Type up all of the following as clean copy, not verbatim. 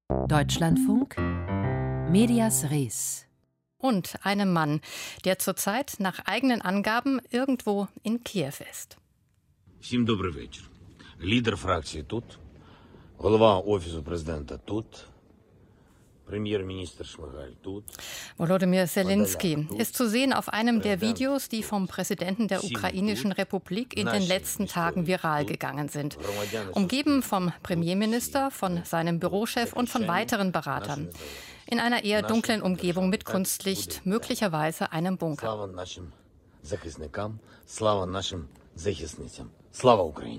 Deutschlandfunk, Medias Res. Und einem Mann, der zurzeit nach eigenen Angaben irgendwo in Kiew ist. Всім добрий вечір. Лідер фракції тут, голова Офісу президента тут, Premierminister Schmyhal тут. Volodymyr Zelensky ist zu sehen auf einem der Videos, die vom Präsidenten der Ukrainischen Republik in den letzten Tagen viral gegangen sind. Umgeben vom Premierminister, von seinem Bürochef und von weiteren Beratern. In einer eher dunklen Umgebung mit Kunstlicht, möglicherweise einem Bunker. Слава нашим захисникам, слава нашим захисницям. Слава Україні!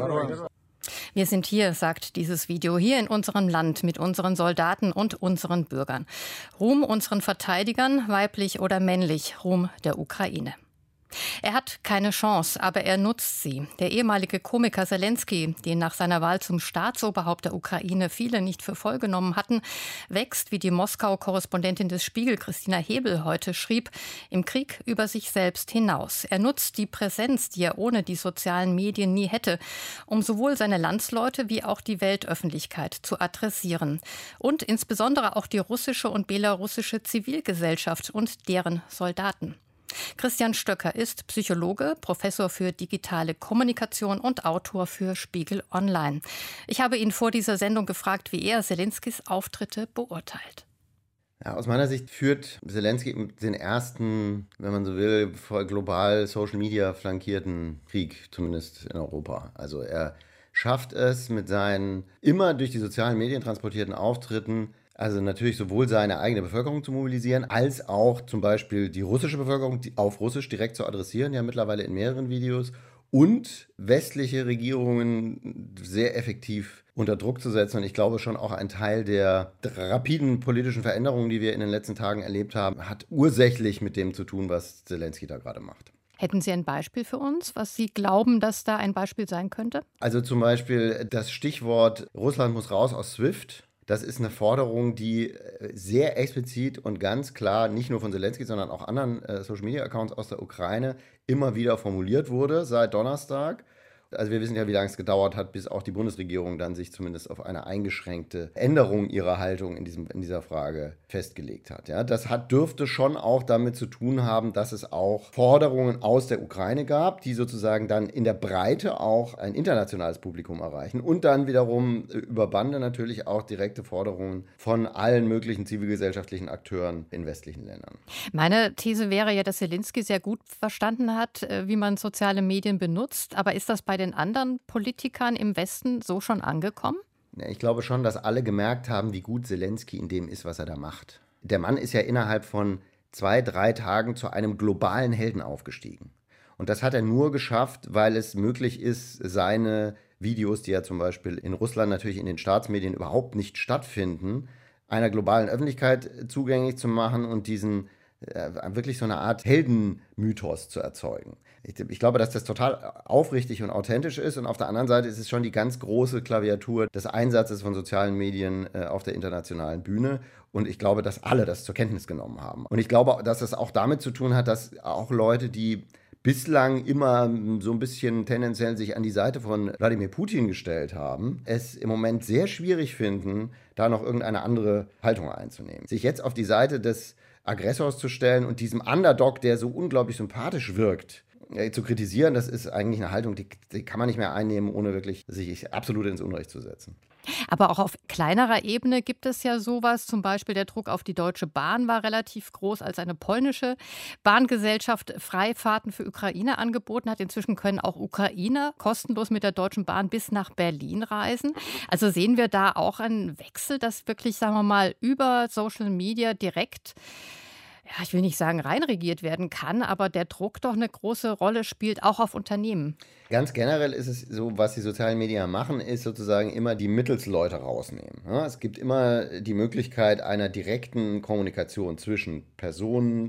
Wir sind hier, sagt dieses Video, hier in unserem Land mit unseren Soldaten und unseren Bürgern. Ruhm unseren Verteidigern, weiblich oder männlich, Ruhm der Ukraine. Er hat keine Chance, aber er nutzt sie. Der ehemalige Komiker Zelensky, den nach seiner Wahl zum Staatsoberhaupt der Ukraine viele nicht für voll genommen hatten, wächst, wie die Moskau-Korrespondentin des Spiegel Christina Hebel heute schrieb, im Krieg über sich selbst hinaus. Er nutzt die Präsenz, die er ohne die sozialen Medien nie hätte, um sowohl seine Landsleute wie auch die Weltöffentlichkeit zu adressieren. Und insbesondere auch die russische und belarussische Zivilgesellschaft und deren Soldaten. Christian Stöcker ist Psychologe, Professor für digitale Kommunikation und Autor für Spiegel Online. Ich habe ihn vor dieser Sendung gefragt, wie er Zelenskys Auftritte beurteilt. Ja, aus meiner Sicht führt Zelensky den ersten, wenn man so will, global Social Media flankierten Krieg, zumindest in Europa. Also er schafft es mit seinen immer durch die sozialen Medien transportierten Auftritten, also natürlich sowohl seine eigene Bevölkerung zu mobilisieren, als auch zum Beispiel die russische Bevölkerung auf Russisch direkt zu adressieren, ja mittlerweile in mehreren Videos, und westliche Regierungen sehr effektiv unter Druck zu setzen. Und ich glaube schon auch ein Teil der rapiden politischen Veränderungen, die wir in den letzten Tagen erlebt haben, hat ursächlich mit dem zu tun, was Zelensky da gerade macht. Hätten Sie ein Beispiel für uns, was Sie glauben, dass da ein Beispiel sein könnte? Also zum Beispiel das Stichwort Russland muss raus aus SWIFT. Das ist eine Forderung, die sehr explizit und ganz klar nicht nur von Zelensky, sondern auch anderen Social-Media-Accounts aus der Ukraine immer wieder formuliert wurde seit Donnerstag. Also wir wissen ja, wie lange es gedauert hat, bis auch die Bundesregierung dann sich zumindest auf eine eingeschränkte Änderung ihrer Haltung in dieser Frage festgelegt hat. Ja, das dürfte schon auch damit zu tun haben, dass es auch Forderungen aus der Ukraine gab, die sozusagen dann in der Breite auch ein internationales Publikum erreichen und dann wiederum über Bande natürlich auch direkte Forderungen von allen möglichen zivilgesellschaftlichen Akteuren in westlichen Ländern. Meine These wäre ja, dass Zelensky sehr gut verstanden hat, wie man soziale Medien benutzt. Aber ist das bei den anderen Politikern im Westen so schon angekommen? Ja, ich glaube schon, dass alle gemerkt haben, wie gut Zelensky in dem ist, was er da macht. Der Mann ist ja innerhalb von 2-3 Tagen zu einem globalen Helden aufgestiegen. Und das hat er nur geschafft, weil es möglich ist, seine Videos, die ja zum Beispiel in Russland natürlich in den Staatsmedien überhaupt nicht stattfinden, einer globalen Öffentlichkeit zugänglich zu machen und diesen wirklich so eine Art Heldenmythos zu erzeugen. Ich glaube, dass das total aufrichtig und authentisch ist, und auf der anderen Seite ist es schon die ganz große Klaviatur des Einsatzes von sozialen Medien auf der internationalen Bühne, und ich glaube, dass alle das zur Kenntnis genommen haben. Und ich glaube, dass es auch damit zu tun hat, dass auch Leute, die bislang immer so ein bisschen tendenziell sich an die Seite von Wladimir Putin gestellt haben, es im Moment sehr schwierig finden, da noch irgendeine andere Haltung einzunehmen. Sich jetzt auf die Seite des Aggressors zu stellen und diesem Underdog, der so unglaublich sympathisch wirkt, zu kritisieren, das ist eigentlich eine Haltung, die kann man nicht mehr einnehmen, ohne wirklich sich absolut ins Unrecht zu setzen. Aber auch auf kleinerer Ebene gibt es ja sowas. Zum Beispiel der Druck auf die Deutsche Bahn war relativ groß, als eine polnische Bahngesellschaft Freifahrten für Ukraine angeboten hat. Inzwischen können auch Ukrainer kostenlos mit der Deutschen Bahn bis nach Berlin reisen. Also sehen wir da auch einen Wechsel, dass wirklich, sagen wir mal, über Social Media direkt, ja, ich will nicht sagen reinregiert werden kann, aber der Druck doch eine große Rolle spielt, auch auf Unternehmen. Ganz generell ist es so, was die sozialen Medien machen, ist sozusagen immer die Mittelsleute rausnehmen. Ja, es gibt immer die Möglichkeit einer direkten Kommunikation zwischen Personen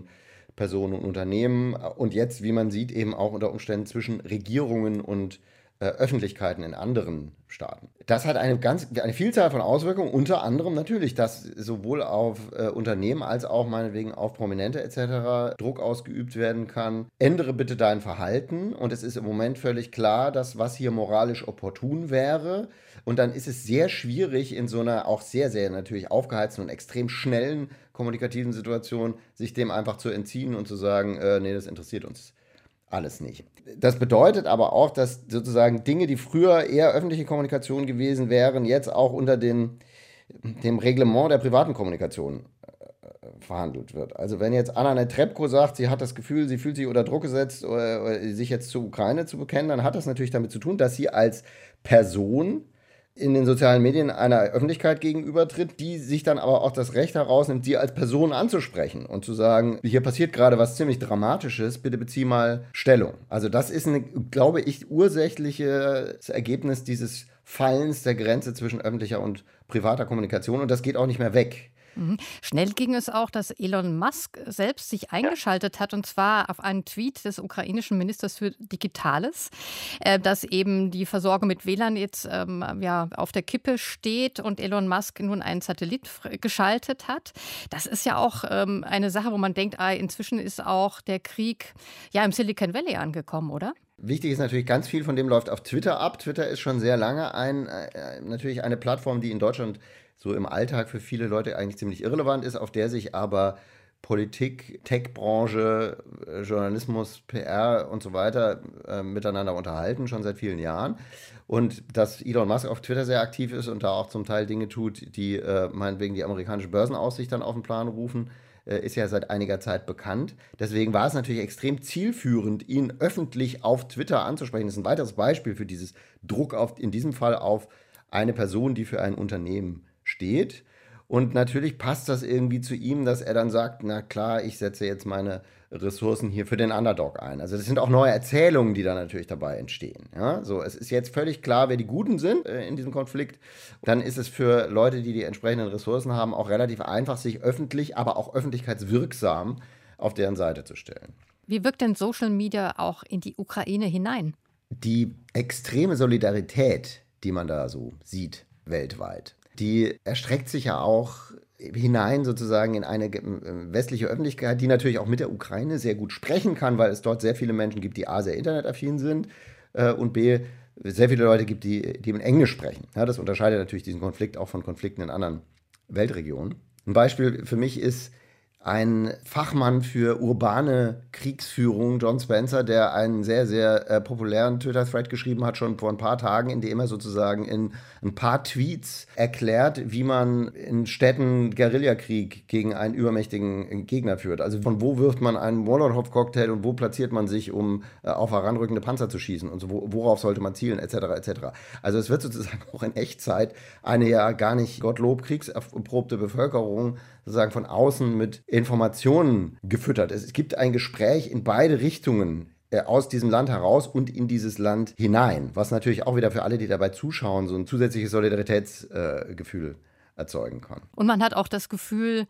und Unternehmen und jetzt, wie man sieht, eben auch unter Umständen zwischen Regierungen und Öffentlichkeiten in anderen Staaten. Das hat eine Vielzahl von Auswirkungen, unter anderem natürlich, dass sowohl auf Unternehmen als auch meinetwegen auf Prominente etc. Druck ausgeübt werden kann. Ändere bitte dein Verhalten, und es ist im Moment völlig klar, dass was hier moralisch opportun wäre, und dann ist es sehr schwierig in so einer auch sehr, sehr natürlich aufgeheizten und extrem schnellen kommunikativen Situation, sich dem einfach zu entziehen und zu sagen, nee, das interessiert uns alles nicht. Das bedeutet aber auch, dass sozusagen Dinge, die früher eher öffentliche Kommunikation gewesen wären, jetzt auch unter dem Reglement der privaten Kommunikation verhandelt wird. Also wenn jetzt Anna Netrebko sagt, sie hat das Gefühl, sie fühlt sich unter Druck gesetzt, oder sich jetzt zur Ukraine zu bekennen, dann hat das natürlich damit zu tun, dass sie als Person in den sozialen Medien einer Öffentlichkeit gegenübertritt, die sich dann aber auch das Recht herausnimmt, sie als Person anzusprechen und zu sagen, hier passiert gerade was ziemlich Dramatisches, bitte bezieh mal Stellung. Also das ist glaube ich, ursächliches Ergebnis dieses Fallens der Grenze zwischen öffentlicher und privater Kommunikation, und das geht auch nicht mehr weg. Schnell ging es auch, dass Elon Musk selbst sich eingeschaltet hat, und zwar auf einen Tweet des ukrainischen Ministers für Digitales, dass eben die Versorgung mit WLAN jetzt auf der Kippe steht und Elon Musk nun einen Satellit geschaltet hat. Das ist ja auch eine Sache, wo man denkt, inzwischen ist auch der Krieg im Silicon Valley angekommen, oder? Wichtig ist natürlich, ganz viel von dem läuft auf Twitter ab. Twitter ist schon sehr lange natürlich eine Plattform, die in Deutschland so im Alltag für viele Leute eigentlich ziemlich irrelevant ist, auf der sich aber Politik, Tech-Branche, Journalismus, PR und so weiter miteinander unterhalten, schon seit vielen Jahren. Und dass Elon Musk auf Twitter sehr aktiv ist und da auch zum Teil Dinge tut, die meinetwegen die amerikanische Börsenaussicht dann auf den Plan rufen, ist ja seit einiger Zeit bekannt. Deswegen war es natürlich extrem zielführend, ihn öffentlich auf Twitter anzusprechen. Das ist ein weiteres Beispiel für dieses Druck in diesem Fall auf eine Person, die für ein Unternehmen steht. Und natürlich passt das irgendwie zu ihm, dass er dann sagt, na klar, ich setze jetzt meine Ressourcen hier für den Underdog ein. Also das sind auch neue Erzählungen, die da natürlich dabei entstehen. Ja? So, es ist jetzt völlig klar, wer die Guten sind in diesem Konflikt. Dann ist es für Leute, die die entsprechenden Ressourcen haben, auch relativ einfach, sich öffentlich, aber auch öffentlichkeitswirksam auf deren Seite zu stellen. Wie wirkt denn Social Media auch in die Ukraine hinein? Die extreme Solidarität, die man da so sieht weltweit, die erstreckt sich ja auch hinein sozusagen in eine westliche Öffentlichkeit, die natürlich auch mit der Ukraine sehr gut sprechen kann, weil es dort sehr viele Menschen gibt, die A, sehr internetaffin sind und B, sehr viele Leute gibt, die in Englisch sprechen. Ja, das unterscheidet natürlich diesen Konflikt auch von Konflikten in anderen Weltregionen. Ein Beispiel für mich ist ein Fachmann für urbane Kriegsführung, John Spencer, der einen sehr, sehr populären Twitter-Thread geschrieben hat, schon vor ein paar Tagen, in dem er sozusagen in ein paar Tweets erklärt, wie man in Städten Guerillakrieg gegen einen übermächtigen Gegner führt. Also von wo wirft man einen Molotow-Cocktail und wo platziert man sich, um auf heranrückende Panzer zu schießen und so, worauf sollte man zielen, etc. etc. Also es wird sozusagen auch in Echtzeit eine ja gar nicht Gottlob kriegserprobte Bevölkerung sozusagen von außen mit Informationen gefüttert. Es gibt ein Gespräch in beide Richtungen aus diesem Land heraus und in dieses Land hinein, was natürlich auch wieder für alle, die dabei zuschauen, so ein zusätzliches Solidaritätsgefühl erzeugen kann. Und man hat auch das Gefühl,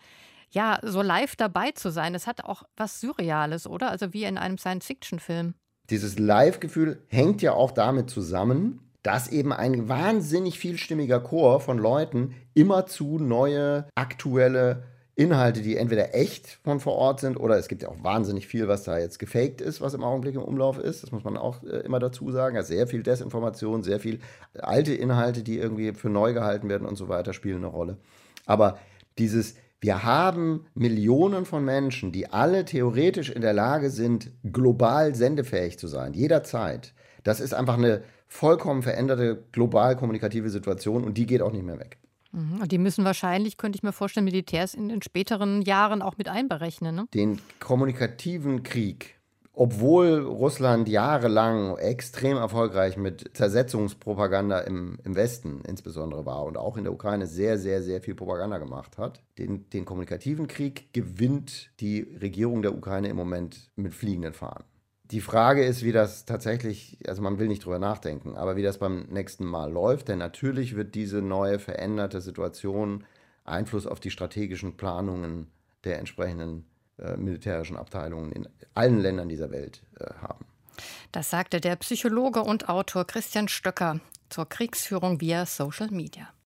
so live dabei zu sein. Es hat auch was Surreales, oder? Also wie in einem Science-Fiction-Film. Dieses Live-Gefühl hängt ja auch damit zusammen, dass eben ein wahnsinnig vielstimmiger Chor von Leuten immerzu neue, aktuelle Inhalte, die entweder echt von vor Ort sind oder es gibt ja auch wahnsinnig viel, was da jetzt gefaked ist, was im Augenblick im Umlauf ist. Das muss man auch immer dazu sagen. Also sehr viel Desinformation, sehr viel alte Inhalte, die irgendwie für neu gehalten werden und so weiter, spielen eine Rolle. Aber wir haben Millionen von Menschen, die alle theoretisch in der Lage sind, global sendefähig zu sein, jederzeit. Das ist einfach eine vollkommen veränderte global kommunikative Situation und die geht auch nicht mehr weg. Und die müssen wahrscheinlich, könnte ich mir vorstellen, Militärs in den späteren Jahren auch mit einberechnen, ne? Den kommunikativen Krieg, obwohl Russland jahrelang extrem erfolgreich mit Zersetzungspropaganda im Westen insbesondere war und auch in der Ukraine sehr, sehr, sehr viel Propaganda gemacht hat, den kommunikativen Krieg gewinnt die Regierung der Ukraine im Moment mit fliegenden Fahnen. Die Frage ist, wie das tatsächlich, also man will nicht drüber nachdenken, aber wie das beim nächsten Mal läuft, denn natürlich wird diese neue veränderte Situation Einfluss auf die strategischen Planungen der entsprechenden militärischen Abteilungen in allen Ländern dieser Welt haben. Das sagte der Psychologe und Autor Christian Stöcker zur Kriegsführung via Social Media.